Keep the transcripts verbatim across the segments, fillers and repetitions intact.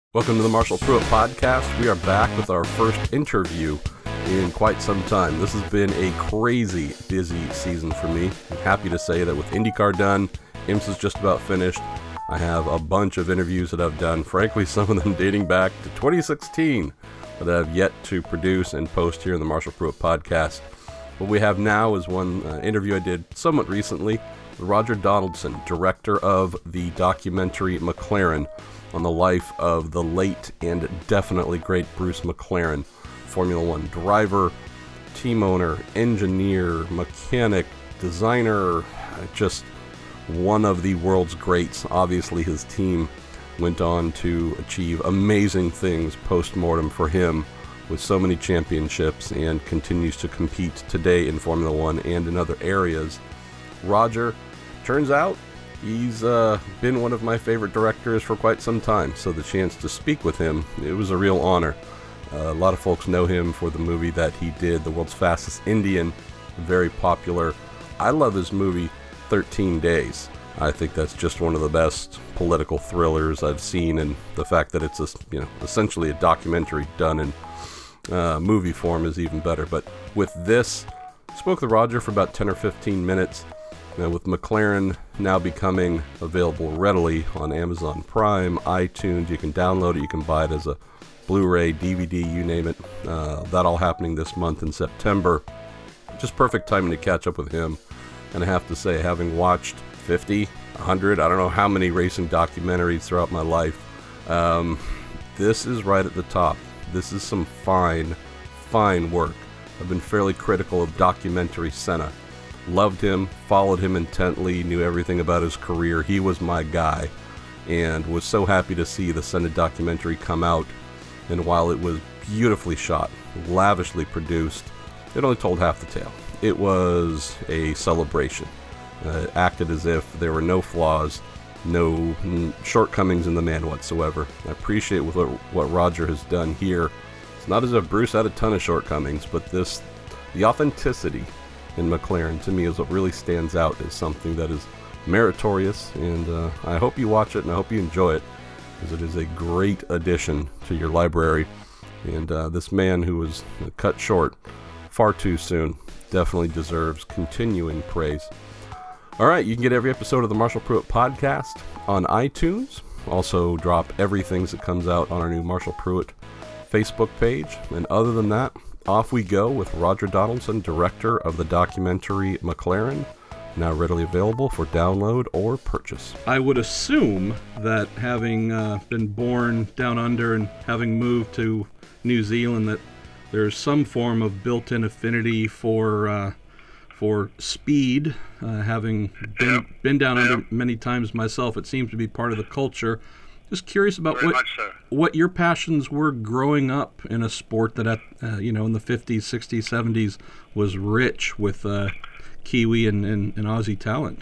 Welcome to the Marshall Pruett Podcast. We are back with our first interview in quite some time. This has been a crazy busy season for me. I'm happy to say that with IndyCar done, IMSA's just about finished. I have a bunch of interviews that I've done, frankly some of them dating back to twenty sixteen, that I've yet to produce and post here in the Marshall Pruett Podcast. What we have now is one uh, interview I did somewhat recently with Roger Donaldson, director of the documentary McLaren, on the life of the late and definitely great Bruce McLaren, Formula One driver, team owner, engineer, mechanic, designer, just one of the world's greats. Obviously his team went on to achieve amazing things post-mortem for him with so many championships and continues to compete today in Formula One and in other areas. Roger, turns out, he's uh, been one of my favorite directors for quite some time, so the chance to speak with him, it was a real honor. Uh, a lot of folks know him for the movie that he did, The World's Fastest Indian, very popular. I love his movie, thirteen days. I think that's just one of the best political thrillers I've seen, and the fact that it's a, you know, essentially a documentary done in uh, movie form is even better. But with this, I spoke with Roger for about ten or fifteen minutes. Now, with McLaren now becoming available readily on Amazon Prime, iTunes, you can download it, you can buy it as a Blu-ray, D V D, you name it. Uh, that all happening this month in September. Just perfect timing to catch up with him. And I have to say, having watched fifty, one hundred, I don't know how many racing documentaries throughout my life, um, this is right at the top. This is some fine, fine work. I've been fairly critical of documentary Senna. Loved him, followed him intently, knew everything about his career. He was my guy, and was so happy to see the Senna documentary come out. And while it was beautifully shot, lavishly produced, it only told half the tale. It was a celebration. Uh, it acted as if there were no flaws, no shortcomings in the man whatsoever. I appreciate what, what Roger has done here. It's not as if Bruce had a ton of shortcomings, but this, the authenticity in McLaren, to me, is what really stands out as something that is meritorious, and uh, I hope you watch it and I hope you enjoy it, because it is a great addition to your library. And uh, this man who was cut short far too soon definitely deserves continuing praise. Alright, you can get every episode of the Marshall Pruett Podcast on iTunes. Also drop everything that comes out on our new Marshall Pruett Facebook page. And other than that, off we go with Roger Donaldson, director of the documentary McLaren, now readily available for download or purchase. I would assume that having uh, been born down under and having moved to New Zealand, that there's some form of built-in affinity for uh, for speed. Uh, having been, yep. been down yep. under many times myself, it seems to be part of the culture. Just curious about Very what much so. what your passions were growing up in a sport that, at uh, you know, in the fifties, sixties, seventies was rich with uh, Kiwi and, and, and Aussie talent.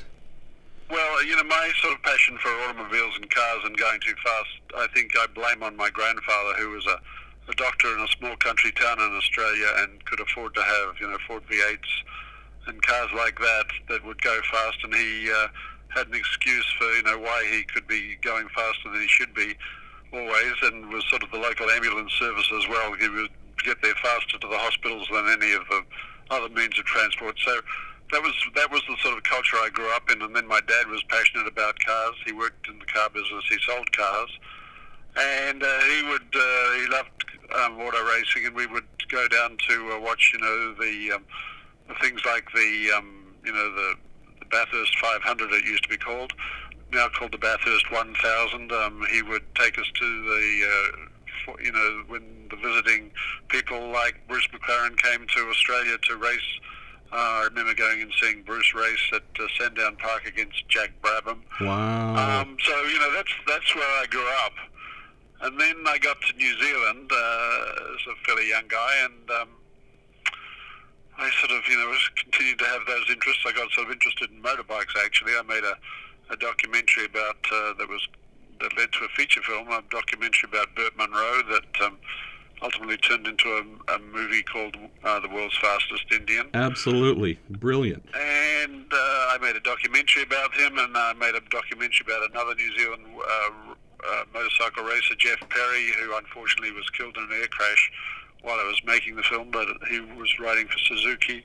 Well, you know, my sort of passion for automobiles and cars and going too fast, I think I blame on my grandfather, who was a, a doctor in a small country town in Australia and could afford to have, you know, Ford V eights and cars like that that would go fast, and he uh, had an excuse for, you know, why he could be going faster than he should be always, and was sort of the local ambulance service as well. He would get there faster to the hospitals than any of the other means of transport. So that was that was the sort of culture I grew up in. And then my dad was passionate about cars. He worked in the car business. He sold cars, and uh, he would uh, he loved um, auto racing, and we would go down to uh, watch, you know, the, um, the things like the um, you know the Bathurst five hundred, it used to be called, now called the Bathurst one thousand. Um, he would take us to the, uh, for, you know, when the visiting people like Bruce McLaren came to Australia to race. Uh, I remember going and seeing Bruce race at uh, Sandown Park against Jack Brabham. Wow. Um, so, you know, that's that's where I grew up. And then I got to New Zealand uh, as a fairly young guy, and um, I sort of, you know, continued to have those interests. I got sort of interested in motorbikes, actually. I made a, a documentary about, uh, that was, that led to a feature film, a documentary about Burt Munro that um, ultimately turned into a, a movie called uh, The World's Fastest Indian. Absolutely. Brilliant. And uh, I made a documentary about him, and I made a documentary about another New Zealand uh, uh, motorcycle racer Jeff Perry, who unfortunately was killed in an air crash while I was making the film, but he was riding for Suzuki.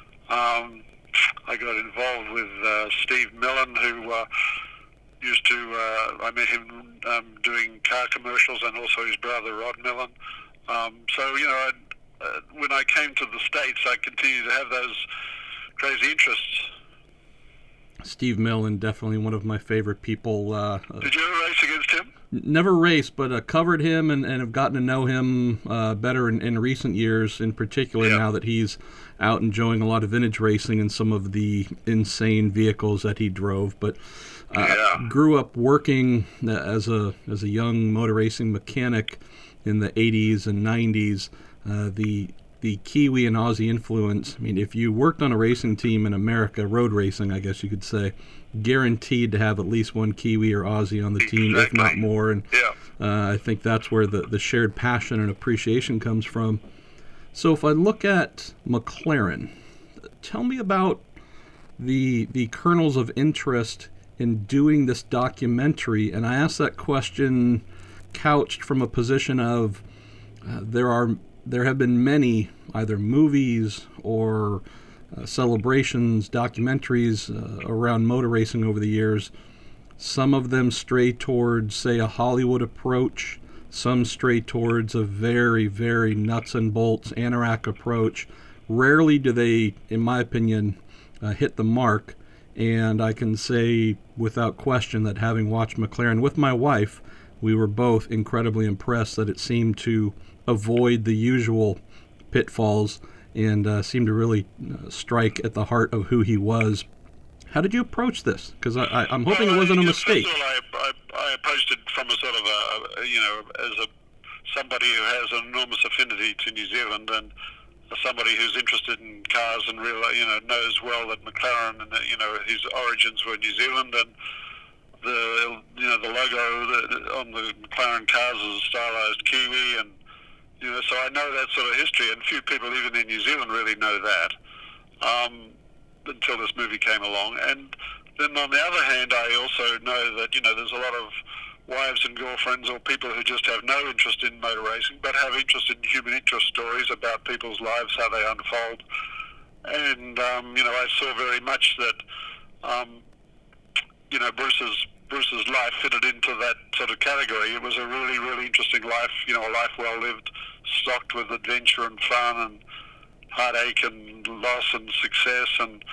Um, I got involved with uh, Steve Millen, who uh, used to, uh, I met him um, doing car commercials, and also his brother Rod Millen. Um, so, you know, I, uh, when I came to the States, I continued to have those crazy interests. Steve Millen, definitely one of my favorite people. Uh, Did you ever race against him? Never raced, but uh, covered him and, and have gotten to know him uh, better in, in recent years, in particular yeah. now that he's out enjoying a lot of vintage racing and some of the insane vehicles that he drove. But uh, yeah. grew up working as a as a young motor racing mechanic in the eighties and nineties. Uh, the the Kiwi and Aussie influence. I mean, if you worked on a racing team in America, road racing, I guess you could say, guaranteed to have at least one Kiwi or Aussie on the team, exactly. if not more. And yeah. uh, I think that's where the, the shared passion and appreciation comes from. So if I look at McLaren, tell me about the the kernels of interest in doing this documentary. And I ask that question couched from a position of uh, there are there have been many either movies or uh, celebrations, documentaries uh, around motor racing over the years. Some of them stray towards, say, a Hollywood approach. Some stray towards a very, very nuts and bolts anorak approach. Rarely do they, in my opinion, uh, hit the mark. And I can say without question that having watched McLaren with my wife, we were both incredibly impressed that it seemed to avoid the usual pitfalls and uh, seemed to really uh, strike at the heart of who he was. How did you approach this? Because I, I, I'm hoping well, it wasn't uh, a mistake. First of all, I, I, I approached it from a sort of a, you know, as a somebody who has an enormous affinity to New Zealand and somebody who's interested in cars and really, you know, knows well that McLaren and, you know, his origins were New Zealand, and the, you know, the logo on the McLaren cars is a stylized Kiwi, and you know, so I know that sort of history, and few people even in New Zealand really know that um, until this movie came along. And then on the other hand, I also know that, you know, there's a lot of wives and girlfriends or people who just have no interest in motor racing, but have interest in human interest stories about people's lives, how they unfold. And, um, you know, I saw very much that, um, you know, Bruce's Bruce's life fitted into that sort of category. It was a really, really interesting life, you know, a life well lived, stocked with adventure and fun and heartache and loss and success, and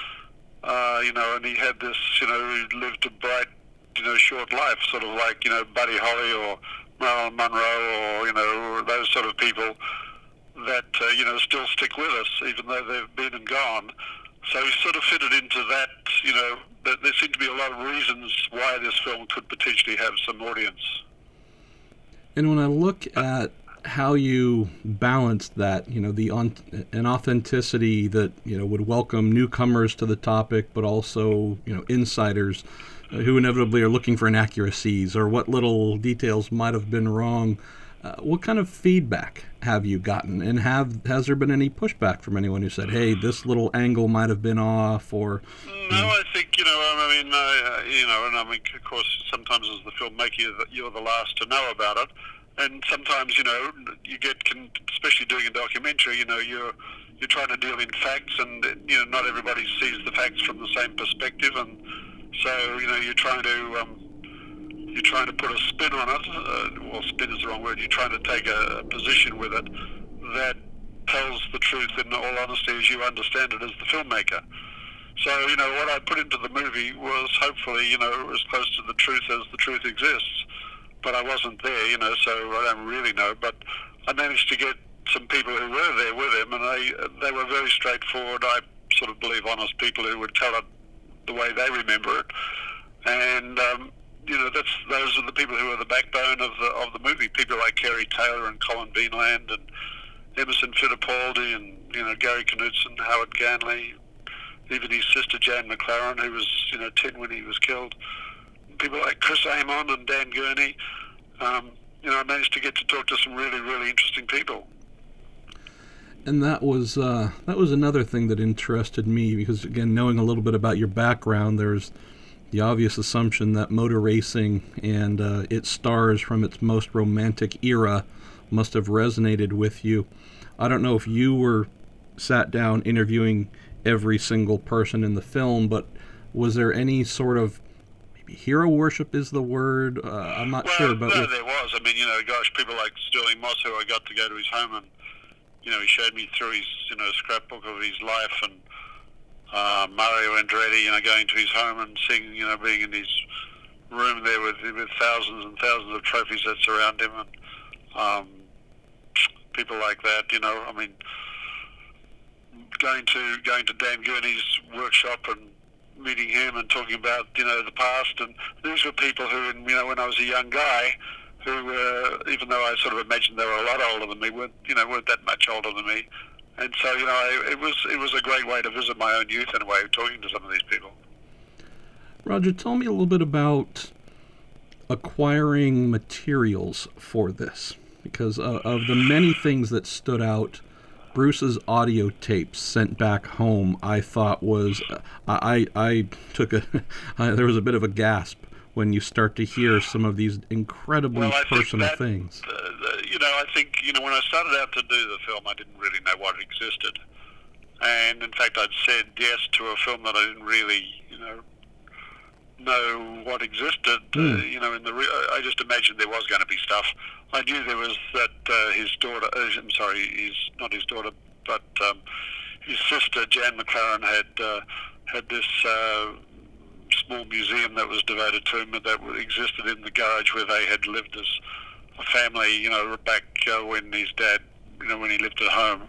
uh, you know, and he had this, you know, he lived a bright, you know, short life, sort of like, you know, Buddy Holly or Marilyn Monroe or, you know, or those sort of people that, uh, you know, still stick with us even though they've been and gone. So he sort of fitted into that, you know, that there seemed to be a lot of reasons why this film could potentially have some audience. And when I look at how you balanced that, you know, the on, an authenticity that, you know, would welcome newcomers to the topic, but also, you know, insiders uh, who inevitably are looking for inaccuracies or what little details might have been wrong. Uh, what kind of feedback have you gotten, and have has there been any pushback from anyone who said, "Hey, this little angle might have been off"? Or no, I think, you know, I mean, uh, you know, and I mean, of course, sometimes as the filmmaker, you're the last to know about it, and sometimes, you know, you get, especially doing a documentary, you know, you're you're trying to deal in facts, and you know, not everybody sees the facts from the same perspective, and so, you know, you're trying to. Um, You're trying to put a spin on it, uh, well, spin is the wrong word, you're trying to take a, a position with it that tells the truth in all honesty as you understand it as the filmmaker. So, you know, what I put into the movie was hopefully, you know, as close to the truth as the truth exists. But I wasn't there, you know, so I don't really know. But I managed to get some people who were there with him, and they, they were very straightforward, I sort of believe honest people who would tell it the way they remember it. And, um, you know, that's those are the people who are the backbone of the of the movie. People like Kerry Taylor and Colin Beanland and Emerson Fittipaldi and, you know, Gary Knudsen, Howard Ganley, even his sister Jan McLaren, who was, you know, ten when he was killed. People like Chris Amon and Dan Gurney. Um, you know, I managed to get to talk to some really, really interesting people. And that was uh, that was another thing that interested me, because again, knowing a little bit about your background, there's the obvious assumption that motor racing and uh, its stars from its most romantic era must have resonated with you. I don't know if you were sat down interviewing every single person in the film, but was there any sort of, maybe hero worship is the word, uh, I'm not well, sure, but no, with... there was. I mean, you know, gosh, people like Sterling Moss, who I got to go to his home, and you know, he showed me through his, you know, scrapbook of his life, and uh, Mario Andretti, you know, going to his home and seeing, you know, being in his room there with with thousands and thousands of trophies that surround him, and um, people like that, you know, I mean, going to going to Dan Gurney's workshop and meeting him and talking about, you know, the past, and these were people who, you know, when I was a young guy, who, uh, even though I sort of imagined they were a lot older than me, weren't, you know, weren't that much older than me. And so, you know, I, it was it was a great way to visit my own youth in a way, talking to some of these people. Roger, tell me a little bit about acquiring materials for this, because uh, of the many things that stood out, Bruce's audio tapes sent back home, I thought was, uh, I I took a, I, there was a bit of a gasp when you start to hear some of these incredibly well, personal that, things. Uh, you know, I think, you know, when I started out to do the film, I didn't really know what existed. And in fact, I'd said yes to a film that I didn't really, you know, know what existed. Mm. Uh, you know, in the re- I just imagined there was going to be stuff. I knew there was that uh, his daughter, uh, I'm sorry, his, not his daughter, but um, his sister, Jan McLaren, had uh, had this uh, small museum that was devoted to him that existed in the garage where they had lived as a family, you know, back uh, when his dad, you know, when he lived at home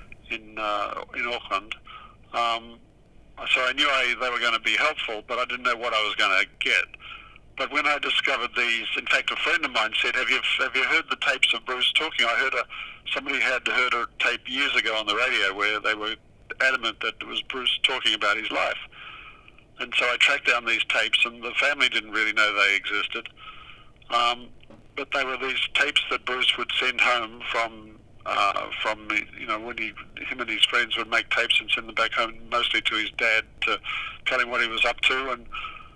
in uh, in Auckland. Um, so I knew I, they were going to be helpful, but I didn't know what I was going to get. But when I discovered these, in fact, a friend of mine said, "Have you have you heard the tapes of Bruce talking?" I heard a somebody had heard a tape years ago on the radio where they were adamant that it was Bruce talking about his life. And so I tracked down these tapes, and the family didn't really know they existed. Um, but they were these tapes that Bruce would send home from, uh, from you know, when he, him and his friends would make tapes and send them back home, mostly to his dad, to tell him what he was up to. And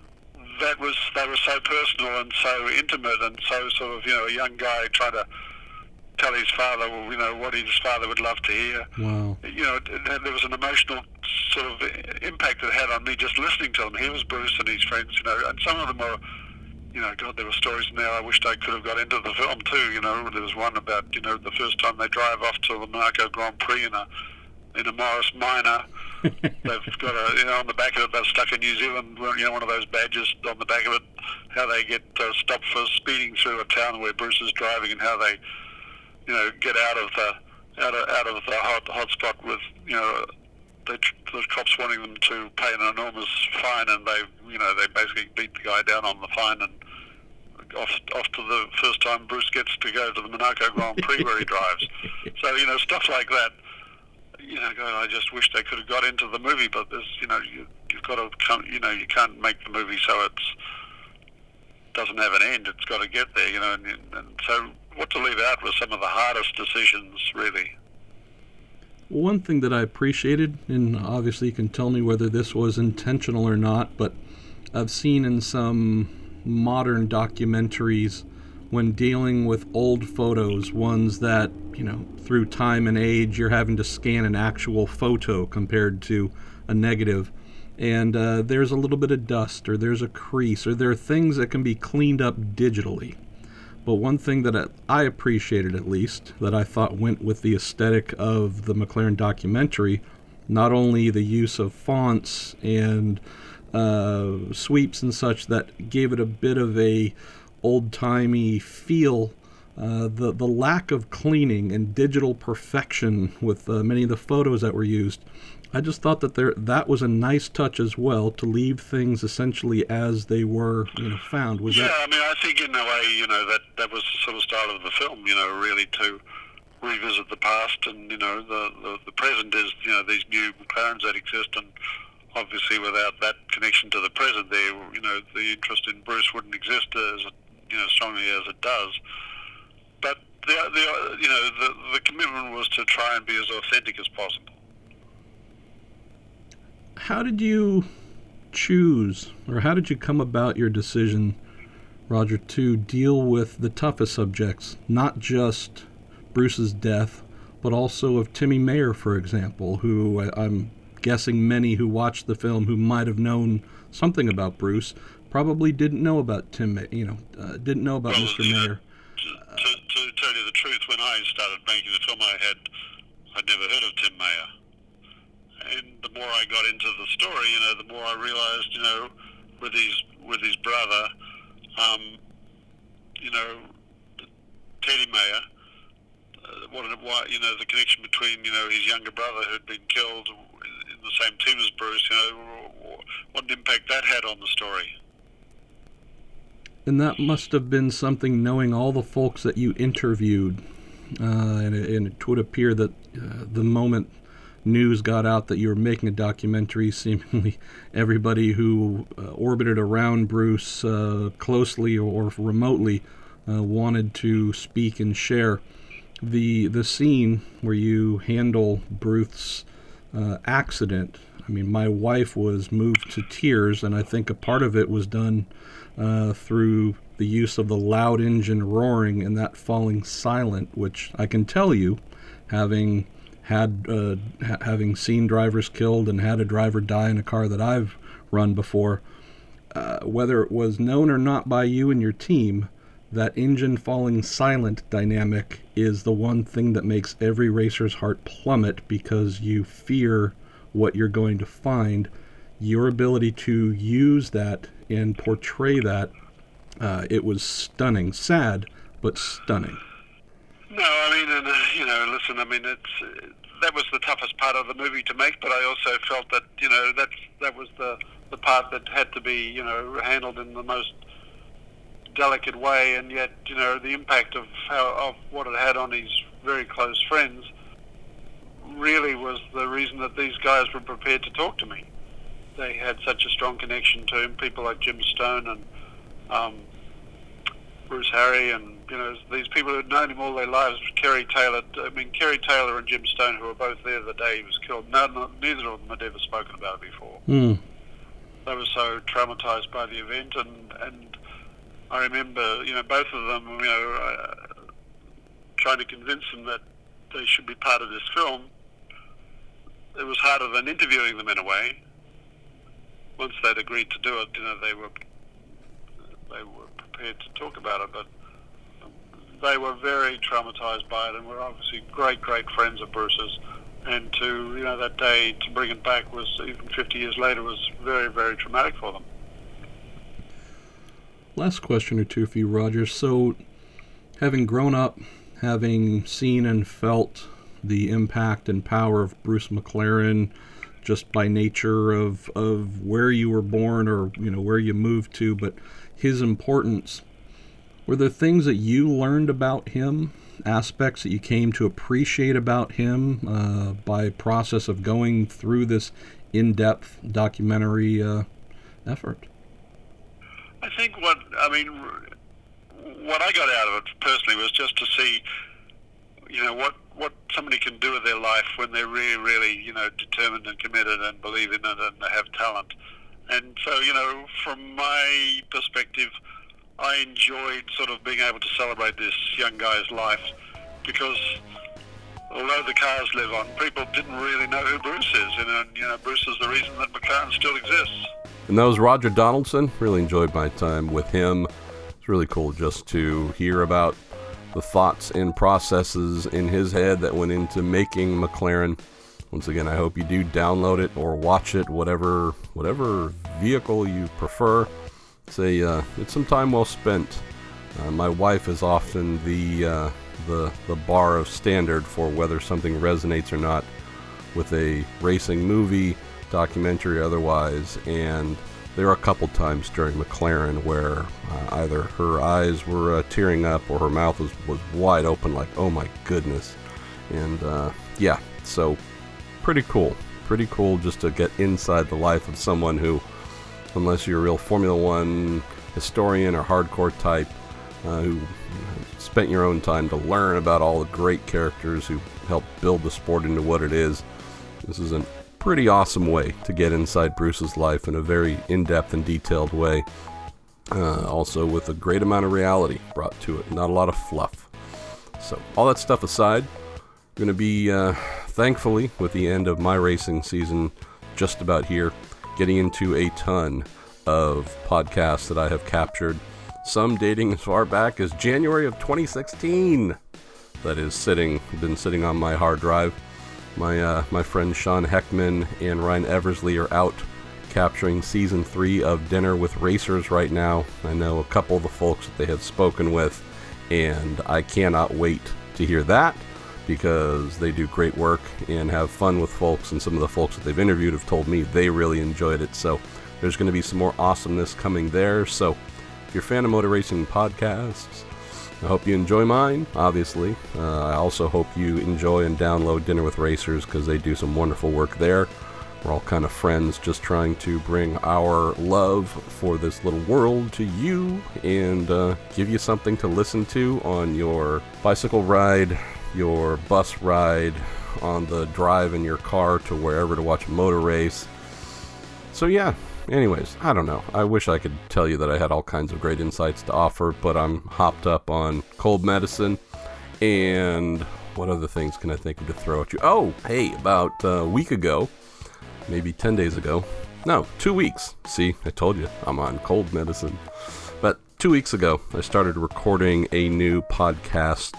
that was, they were so personal and so intimate, and so sort of, you know, a young guy trying to tell his father, well, you know, what his father would love to hear. Wow. You know, it, it, there was an emotional sort of impact it had on me just listening to them. Here was Bruce and his friends, you know, and some of them were, you know, God, there were stories now I wished I could have got into the film too, you know. There was one about, you know, the first time they drive off to the Monaco Grand Prix in a in a Morris Minor. They've got a, you know, on the back of it, they're stuck in New Zealand, you know, one of those badges on the back of it, how they get uh, stopped for speeding through a town where Bruce is driving, and how they, you know, get out of the out of, out of the hot hot spot with, you know, they, the cops wanting them to pay an enormous fine, and they, you know, they basically beat the guy down on the fine, and off off to the first time Bruce gets to go to the Monaco Grand Prix where he drives. So, you know, stuff like that. You know, God, I just wish they could have got into the movie, but there's, you know, you, you've got to come, you know, you can't make the movie so it's doesn't have an end. It's got to get there, you know, and, and so what to leave out was some of the hardest decisions, really. One thing that I appreciated, and obviously you can tell me whether this was intentional or not, but I've seen in some modern documentaries when dealing with old photos, ones that, you know, through time and age, you're having to scan an actual photo compared to a negative, and uh, there's a little bit of dust, or there's a crease, or there are things that can be cleaned up digitally. But one thing that I appreciated, at least, that I thought went with the aesthetic of the McLaren documentary, not only the use of fonts and uh, sweeps and such that gave it a bit of a old-timey feel, uh, the, the lack of cleaning and digital perfection with uh, many of the photos that were used. I just thought that there that was a nice touch as well, to leave things essentially as they were, you know, found. Was yeah, that... I mean, I think in a way, you know, that, that was the sort of style of the film, you know, really to revisit the past, and, you know, the, the, the present is, you know, these new McLarens that exist, and obviously without that connection to the present there, you know, the interest in Bruce wouldn't exist as, you know, strongly as it does. But, the, the you know, the, the commitment was to try and be as authentic as possible. How did you choose, or how did you come about your decision, Roger, to deal with the toughest subjects, not just Bruce's death, but also of Timmy Mayer, for example, who I, I'm guessing many who watched the film who might have known something about Bruce probably didn't know about Tim, you know, uh, didn't know about well, Mister You know, Mayer. to, to, to tell you the truth, when I started making the film, I had I'd never heard of Tim Mayer, and the more I got into the story, you know, the more I realized, you know, with his with his brother, um, you know, Teddy Mayer. Uh, what, what, you know, the connection between, you know, his younger brother who'd been killed in the same team as Bruce, you know, what an impact that had on the story. And that must have been something, knowing all the folks that you interviewed, uh, and, it, and it would appear that uh, the moment news got out that you were making a documentary, seemingly everybody who uh, orbited around Bruce uh, closely or remotely uh, wanted to speak and share. The the scene where you handle Bruce's uh, accident, I mean, my wife was moved to tears, and I think a part of it was done uh, through the use of the loud engine roaring and that falling silent, which I can tell you, having had uh, ha- having seen drivers killed and had a driver die in a car that I've run before, uh, whether it was known or not by you and your team, that engine falling silent dynamic is the one thing that makes every racer's heart plummet, because you fear what you're going to find. Your ability to use that and portray that, uh, it was stunning. Sad, but stunning. No, I mean, and, uh, you know, listen, I mean, it's uh, that was the toughest part of the movie to make, but I also felt that, you know, that that was the, the part that had to be, you know, handled in the most delicate way, and yet, you know, the impact of how of what it had on his very close friends really was the reason that these guys were prepared to talk to me. They had such a strong connection to him, people like Jim Stone and um, Bruce Harry, and, you know, these people who had known him all their lives. Kerry Taylor, I mean, Kerry Taylor and Jim Stone, who were both there the day he was killed, no, no, neither of them had ever spoken about it before. Mm. They were so traumatized by the event, and, and I remember, you know, both of them, you know, uh, trying to convince them that they should be part of this film. It was harder than interviewing them in a way. Once they'd agreed to do it, you know, they were they were prepared to talk about it, but they were very traumatized by it, and were obviously great, great friends of Bruce's. And to, you know, that day, to bring it back was, even fifty years later, was very, very traumatic for them. Last question or two for you, Roger. So, having grown up, having seen and felt the impact and power of Bruce McLaren, just by nature of of where you were born, or, you know, where you moved to, but his importance, were there things that you learned about him, aspects that you came to appreciate about him uh, by process of going through this in-depth documentary uh, effort? I think what, I mean, what I got out of it personally was just to see, you know, what, what somebody can do with their life when they're really, really, you know, determined and committed and believe in it and have talent. And so, you know, from my perspective, I enjoyed sort of being able to celebrate this young guy's life, because although the cars live on, people didn't really know who Bruce is. And, uh, you know, Bruce is the reason that McLaren still exists. And that was Roger Donaldson. Really enjoyed my time with him. It's really cool just to hear about the thoughts and processes in his head that went into making McLaren. Once again, I hope you do download it or watch it, whatever whatever vehicle you prefer. It's a uh, it's some time well spent. Uh, my wife is often the uh, the the bar of standard for whether something resonates or not with a racing movie, documentary, or otherwise. And there were a couple times during McLaren where uh, either her eyes were uh, tearing up or her mouth was, was wide open, like, oh my goodness. And uh, yeah, so pretty cool. Pretty cool just to get inside the life of someone who, unless you're a real Formula One historian or hardcore type, uh, who spent your own time to learn about all the great characters who helped build the sport into what it is. This is a pretty awesome way to get inside Bruce's life in a very in-depth and detailed way. Uh, also with a great amount of reality brought to it, not a lot of fluff. So all that stuff aside, I'm going to be, uh, thankfully, with the end of my racing season just about here, getting into a ton of podcasts that I have captured, some dating as far back as January of twenty sixteen. That is sitting, been sitting on my hard drive. My uh, my friend Sean Heckman and Ryan Eversley are out capturing season three of Dinner with Racers right now. I know a couple of the folks that they have spoken with, and I cannot wait to hear that because they do great work and have fun with folks, and some of the folks that they've interviewed have told me they really enjoyed it. So there's going to be some more awesomeness coming there. So if you're a fan of motor racing podcasts, I hope you enjoy mine, obviously. Uh, I also hope you enjoy and download Dinner with Racers because they do some wonderful work there. We're all kind of friends just trying to bring our love for this little world to you and uh, give you something to listen to on your bicycle ride, your bus ride, on the drive in your car to wherever to watch a motor race. So yeah, anyways, I don't know. I wish I could tell you that I had all kinds of great insights to offer, but I'm hopped up on cold medicine. And what other things can I think of to throw at you? Oh, hey, about a week ago, maybe ten days ago. No, two weeks. See, I told you, I'm on cold medicine. But two weeks ago, I started recording a new podcast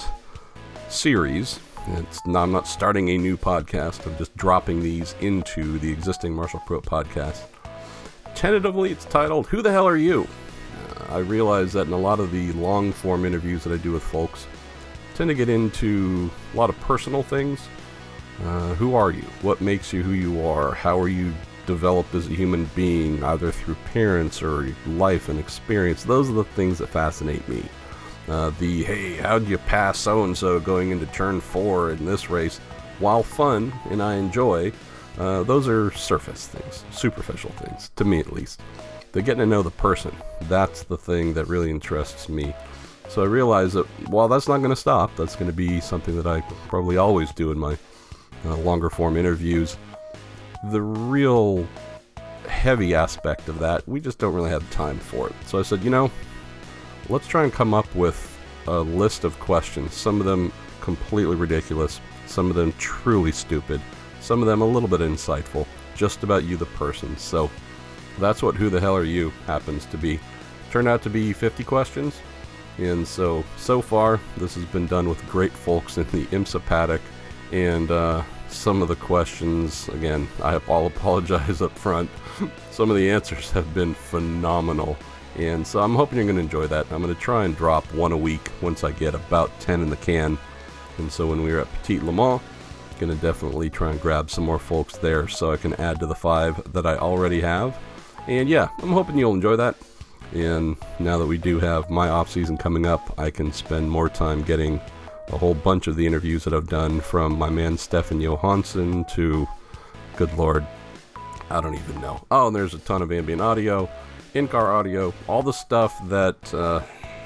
series. It's not, I'm not starting a new podcast. I'm just dropping these into the existing Marshall Pruett podcast. Tentatively, it's titled, Who the Hell Are You? Uh, I realize that in a lot of the long-form interviews that I do with folks, I tend to get into a lot of personal things. Uh, who are you? What makes you who you are? How are you developed as a human being, either through parents or life and experience? Those are the things that fascinate me. Uh, the, hey, how'd you pass so-and-so going into turn four in this race? While fun, and I enjoy, uh, those are surface things, superficial things, to me at least. They're getting to know the person. That's the thing that really interests me. So I realize that while that's not going to stop, that's going to be something that I probably always do in my Uh, longer form interviews. The real heavy aspect of that, we just don't really have time for it. So I said, you know, let's try and come up with a list of questions. Some of them completely ridiculous, some of them truly stupid, some of them a little bit insightful, just about you the person. So that's what Who the Hell Are You happens to be. Turned out to be fifty questions. And so, so far, this has been done with great folks in the IMSA paddock. And uh, some of the questions, again, I all apologize up front. Some of the answers have been phenomenal. And so I'm hoping you're going to enjoy that. I'm going to try and drop one a week once I get about ten in the can. And so when we were at Petit Le Mans, I'm going to definitely try and grab some more folks there so I can add to the five that I already have. And yeah, I'm hoping you'll enjoy that. And now that we do have my off season coming up, I can spend more time getting a whole bunch of the interviews that I've done, from my man Stefan Johansson to, good lord, I don't even know. Oh, and there's a ton of ambient audio, in-car audio, all the stuff that uh,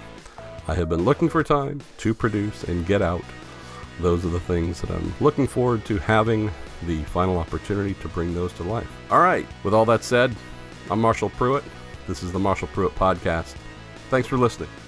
I have been looking for time to produce and get out. Those are the things that I'm looking forward to having the final opportunity to bring those to life. All right, with all that said, I'm Marshall Pruett. This is the Marshall Pruett Podcast. Thanks for listening.